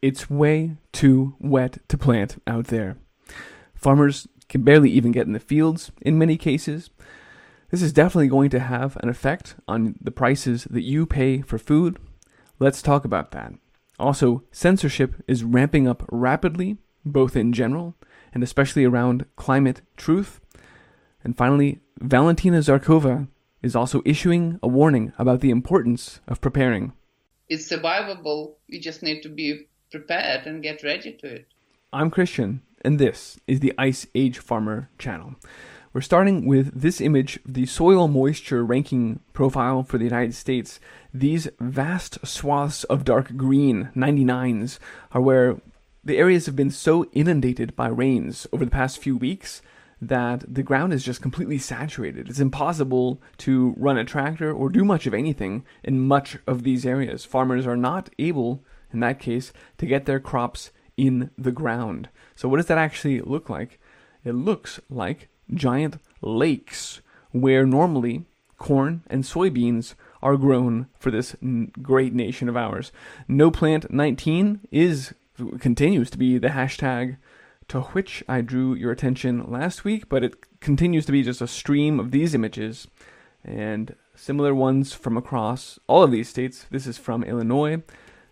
It's way too wet to plant out there. Farmers can barely even get in the fields in many cases. This is definitely going to have an effect on the prices that you pay for food. Let's talk about that. Also, censorship is ramping up rapidly, both in general and especially around climate truth. And finally, Valentina Zarkova is also issuing a warning about the importance of preparing. It's survivable. You just need to be prepared and get ready to it. I'm Christian, and this is the Ice Age Farmer channel. We're starting with this image, the soil moisture ranking profile for the United States. These vast swaths of dark green, 99s, are where the areas have been so inundated by rains over the past few weeks that the ground is just completely saturated. It's impossible to run a tractor or do much of anything in much of these areas. Farmers are not able, in that case, to get their crops in the ground. So what does that actually look like? It looks like giant lakes where normally corn and soybeans are grown for this great nation of ours. NoPlant19 continues to be the hashtag to which I drew your attention last week, but it continues to be just a stream of these images and similar ones from across all of these states. This is from Illinois,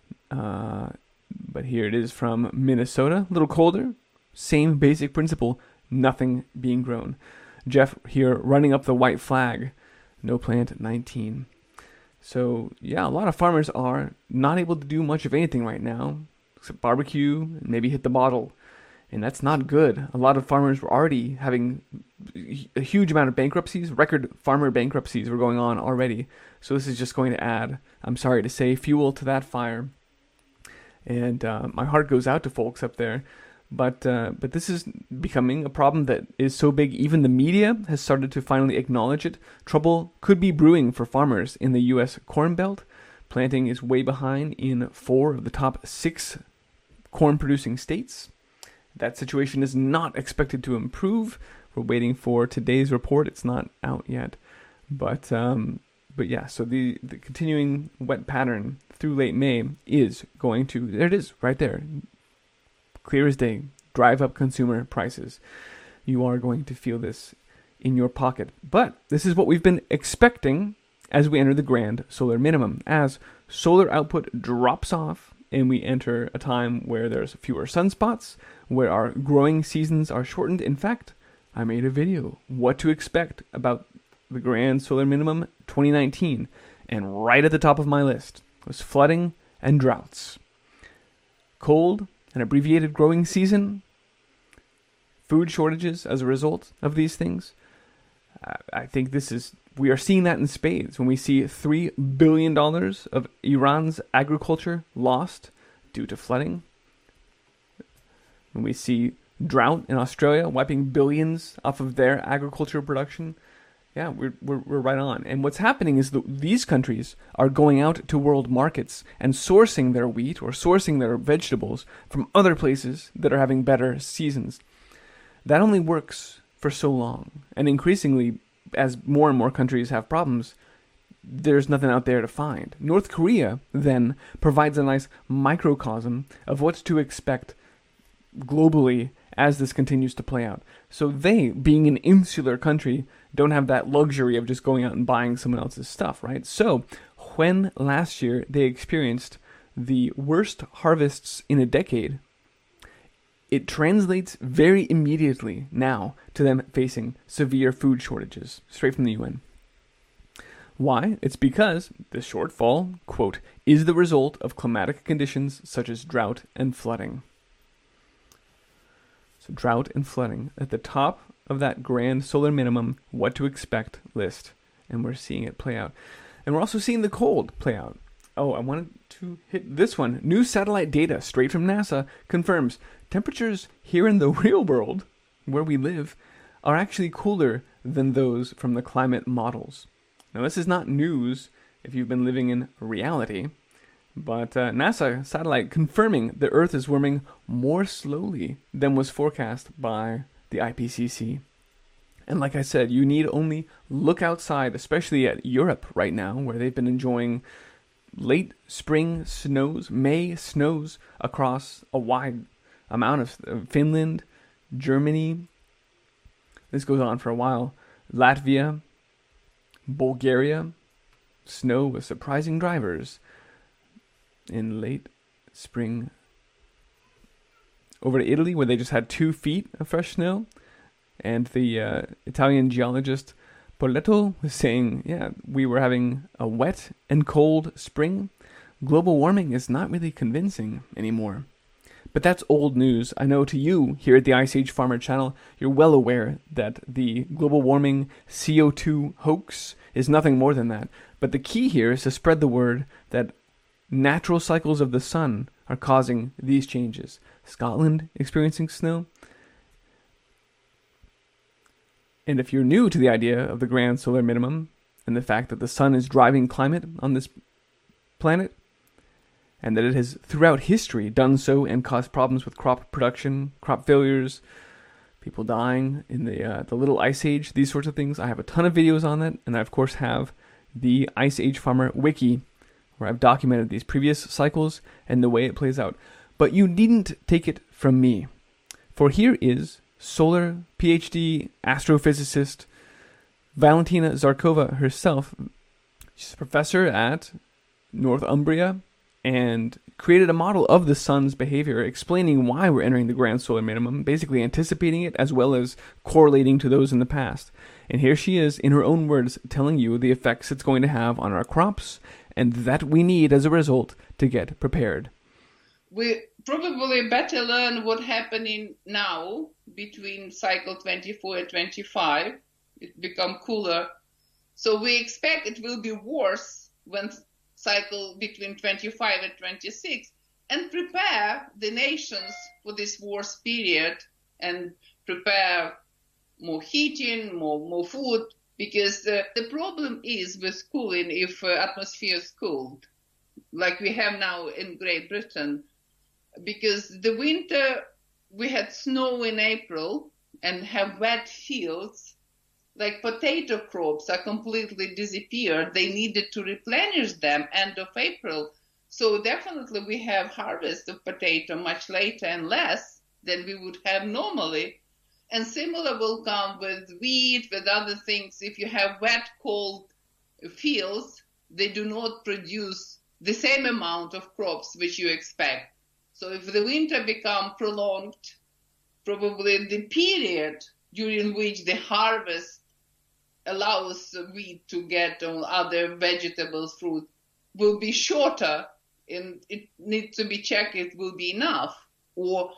but here it is from Minnesota. A little colder, same basic principle, nothing being grown. Jeff here running up the white flag, NoPlant19. So yeah, a lot of farmers are not able to do much of anything right now, except barbecue and maybe hit the bottle. And that's not good. A lot of farmers were already having a huge amount of bankruptcies. Record farmer bankruptcies were going on already. So this is just going to add, I'm sorry to say, fuel to that fire. And my heart goes out to folks up there. But this is becoming a problem that is so big, even the media has started to finally acknowledge it. Trouble could be brewing for farmers in the U.S. Corn Belt. Planting is way behind in 4 of the top 6 corn-producing states. That situation is not expected to improve. We're waiting for today's report. It's not out yet. But yeah, so the continuing wet pattern through late May is going to, there it is, right there, clear as day, drive up consumer prices. You are going to feel this in your pocket. But this is what we've been expecting as we enter the grand solar minimum. As solar output drops off and we enter a time where there's fewer sunspots, where our growing seasons are shortened. In fact, I made a video, what to expect about the grand solar minimum 2019. And right at the top of my list was flooding and droughts. Cold, an abbreviated growing season, food shortages as a result of these things. I think we are seeing that in spades when we see $3 billion of Iran's agriculture lost due to flooding. When we see drought in Australia wiping billions off of their agricultural production. Yeah, we're right on. And what's happening is that these countries are going out to world markets and sourcing their wheat or sourcing their vegetables from other places that are having better seasons. That only works for so long. And increasingly, as more and more countries have problems, there's nothing out there to find. North Korea, then, provides a nice microcosm of what to expect globally as this continues to play out. So they, being an insular country, don't have that luxury of just going out and buying someone else's stuff, right? So when last year they experienced the worst harvests in a decade, it translates very immediately now to them facing severe food shortages, straight from the UN. Why? It's because the shortfall, quote, is the result of climatic conditions such as drought and flooding. So drought and flooding at the top of that grand solar minimum, what to expect list. And we're seeing it play out. And we're also seeing the cold play out. Oh, I wanted to hit this one. New satellite data straight from NASA confirms temperatures here in the real world, where we live, are actually cooler than those from the climate models. Now, this is not news if you've been living in reality, but NASA satellite confirming the Earth is warming more slowly than was forecast by the IPCC. And like I said, you need only look outside, especially at Europe right now, where they've been enjoying late spring snows, May snows across a wide amount of Finland, Germany. This goes on for a while. Latvia, Bulgaria, snow with surprising drivers in late spring. Over to Italy, where they just had 2 feet of fresh snow. And the Italian geologist Poletto was saying, yeah, we were having a wet and cold spring. Global warming is not really convincing anymore. But that's old news. I know to you here at the Ice Age Farmer channel, you're well aware that the global warming CO2 hoax is nothing more than that. But the key here is to spread the word that natural cycles of the sun are causing these changes. Scotland experiencing snow. And if you're new to the idea of the grand solar minimum and the fact that the sun is driving climate on this planet, and that it has throughout history done so and caused problems with crop production, crop failures, people dying in the little ice age, these sorts of things, I have a ton of videos on that, and I of course have the Ice Age Farmer Wiki, where I've documented these previous cycles and the way it plays out. But you needn't take it from me, for here is solar PhD astrophysicist Valentina Zarkova herself. She's a professor at Northumbria and created a model of the sun's behavior, explaining why we're entering the grand solar minimum, basically anticipating it as well as correlating to those in the past. And here she is, in her own words, telling you the effects it's going to have on our crops and that we need as a result to get prepared. We probably better learn what's happening now between cycle 24 and 25. It become cooler. So we expect it will be worse when cycle between 25 and 26, and prepare the nations for this worse period and prepare more heating, more food, because the problem is with cooling if atmosphere is cooled, like we have now in Great Britain, because the winter we had snow in April and have wet fields, like potato crops are completely disappeared. They needed to replenish them end of April. So definitely we have harvest of potato much later and less than we would have normally. And similar will come with wheat, with other things. If you have wet, cold fields, they do not produce the same amount of crops which you expect. So if the winter become prolonged, probably the period during which the harvest allows wheat to get on other vegetables, fruit, will be shorter, and it needs to be checked it will be enough. Or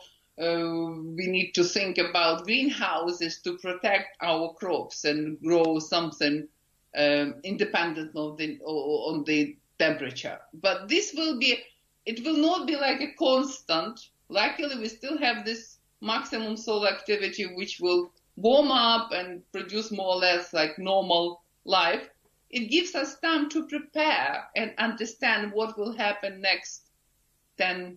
we need to think about greenhouses to protect our crops and grow something independent of on the temperature. But this will be, it will not be like a constant. Luckily, we still have this maximum solar activity, which will warm up and produce more or less like normal life. It gives us time to prepare and understand what will happen next 10,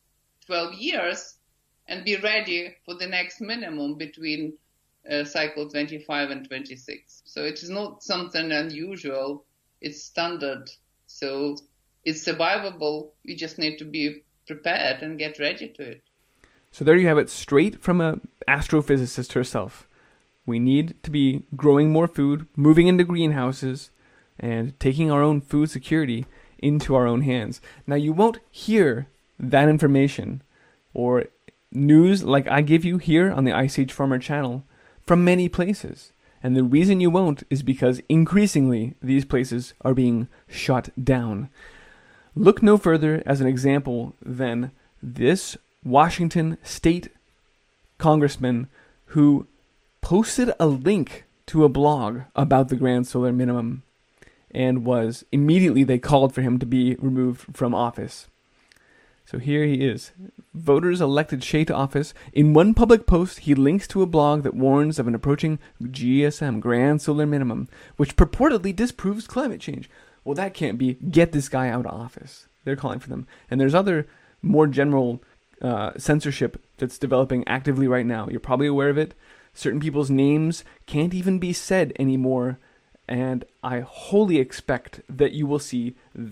12 years and be ready for the next minimum between cycle 25 and 26. So it is not something unusual. It's standard. So it's survivable. We just need to be prepared and get ready to it. So there you have it, straight from an astrophysicist herself. We need to be growing more food, moving into greenhouses, and taking our own food security into our own hands. Now, you won't hear that information or news like I give you here on the Ice Age Farmer channel from many places. And the reason you won't is because increasingly these places are being shut down. Look no further as an example than this Washington state congressman who posted a link to a blog about the grand solar minimum and was immediately, they called for him to be removed from office. So here he is. Voters elected Shea to office. In one public post, he links to a blog that warns of an approaching GSM, grand solar minimum, which purportedly disproves climate change. Well, that can't be. Get this guy out of office. They're calling for them. And there's other more general censorship that's developing actively right now. You're probably aware of it. Certain people's names can't even be said anymore. And I wholly expect that you will see that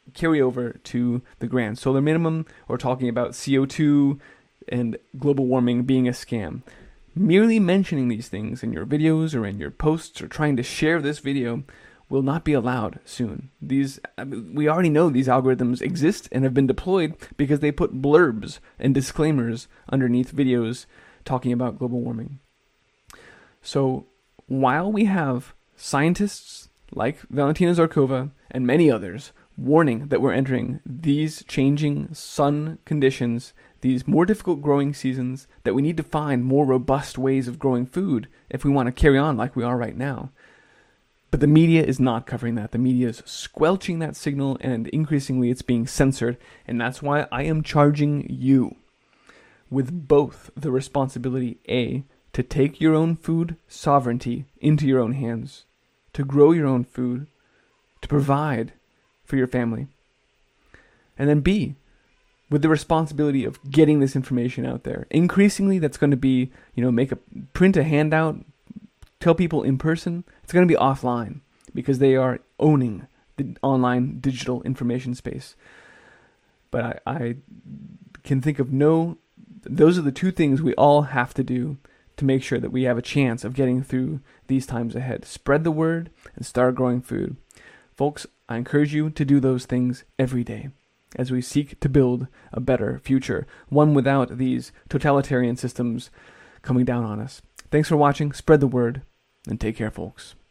carry over to the grand solar minimum or talking about CO2 and global warming being a scam. Merely mentioning these things in your videos or in your posts or trying to share this video will not be allowed soon. We already know these algorithms exist and have been deployed because they put blurbs and disclaimers underneath videos talking about global warming. So while we have scientists like Valentina Zarkova and many others warning that we're entering these changing sun conditions, these more difficult growing seasons, that we need to find more robust ways of growing food if we want to carry on like we are right now. But the media is not covering that. The media is squelching that signal, and increasingly it's being censored. And that's why I am charging you with both the responsibility, A, to take your own food sovereignty into your own hands, to grow your own food, to provide for your family. And then B, with the responsibility of getting this information out there. Increasingly, that's going to be, print a handout, tell people in person. It's going to be offline because they are owning the online digital information space. But I can think of those are the two things we all have to do to make sure that we have a chance of getting through these times ahead. Spread the word and start growing food. Folks, I encourage you to do those things every day as we seek to build a better future, one without these totalitarian systems coming down on us. Thanks for watching, spread the word, and take care, folks.